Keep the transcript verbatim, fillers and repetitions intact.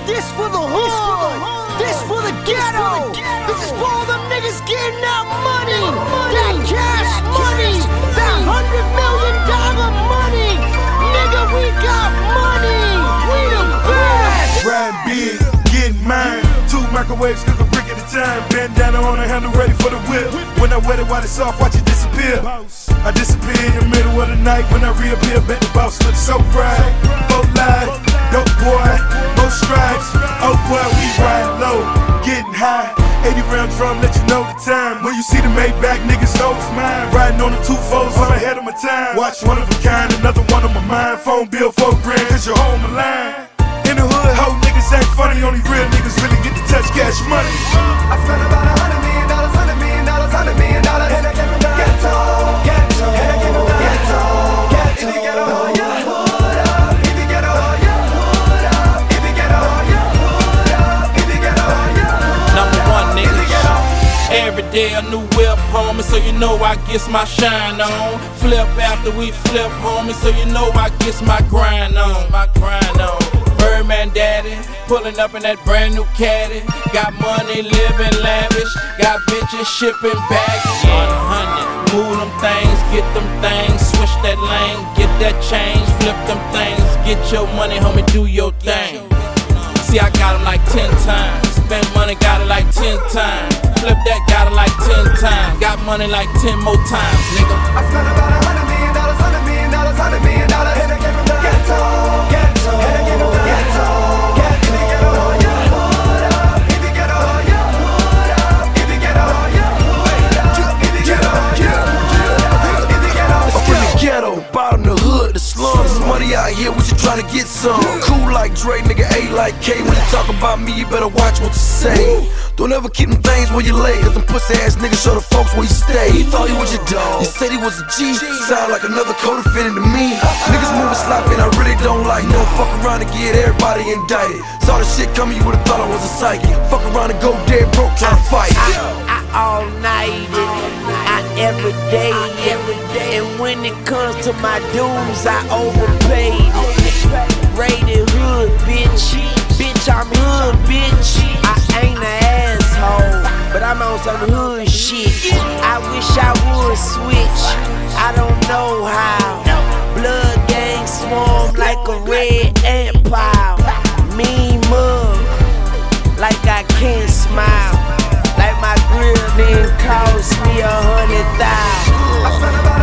This for the hood. This for the ghetto. This is for all them niggas getting that money. That cash money. That hundred million dollar money. Nigga, we got money. We the best. Riding big, getting mine. Two microwaves, cook a brick at a time. Bandana on the handle, ready for the whip. When I wet it while it's soft, watch it disappear. I disappear in the middle of the night. When I reappear, bet the boss looks so bright. Both live, dope boy, both stripes. Oh boy, we ride low, getting high. eighty round drum, let you know the time. When you see the Maybach, niggas know it's mine. Riding on the two folds, I'm ahead of my time. Watch one of a kind, another one on my mind. Phone bill four grand, cause you're home line. In the hood, hoe niggas act funny. Only real niggas really get to touch cash money. I spent about a hundred million dollars, hundred million dollars, hundred million dollars. And I came from the ghetto, ghetto. And I came from the ghetto, ghetto. If you get a hoe, your hood up. If you get a hoe, your hood up. If you get a hoe, your hood up. If you get a hoe, your hood up. Number one, niggas. Every day a new whip, homie, so you know I gets my shine on. Flip after we flip, homie, so you know I gets my grind on. My grind on. Birdman daddy, pulling up in that brand new caddy. Got money, living lavish. Got bitches shipping baggage. On a hundred, move them things, get them things. Switch that lane, get that change. Flip them things, get your money, homie, do your thing. See, I got it like ten times. Spend money, got it like ten times. Flip that, got it like ten times. Got money like ten more times, nigga. I spent about a hundred million dollars, hundred million dollars, hundred million dollars. And I came from the ghetto, ghetto. And I came from the ghetto, ghetto. If you get a hoe, your hood up. If you get a hoe, your hood up. If you get a hoe, your hood up. If you get a hoe, your hood up. If you get a hoe, I'm from the ghetto, bottom the hood, the slums. Money out here, what you tryna get some? Cool like Dre, nigga A like K. When you talk about me, you better watch what you say. Don't ever keep them things where you lay, cause them pussy ass niggas show the folks where you stay. He thought he was your dog, you said he was a G. Sound like another co-defendant to me. Niggas moving sloppy and I really don't like. No fuck around and get everybody indicted. Saw the shit coming, you would've thought I was a psychic. Fuck around and go dead broke tryna fight. I, I all night I every day, every day. And when it comes to my dues, I overpaid it. Rated hood, bitch. Bitch, I'm hood, bitch. I ain't an asshole, but I'm on some hood shit. I wish I would switch, I don't know how. Blood gang swarm like a red ant pile. Mean mug, like I can't smile. Like my grill didn't cost me a hundred thousand. I spent about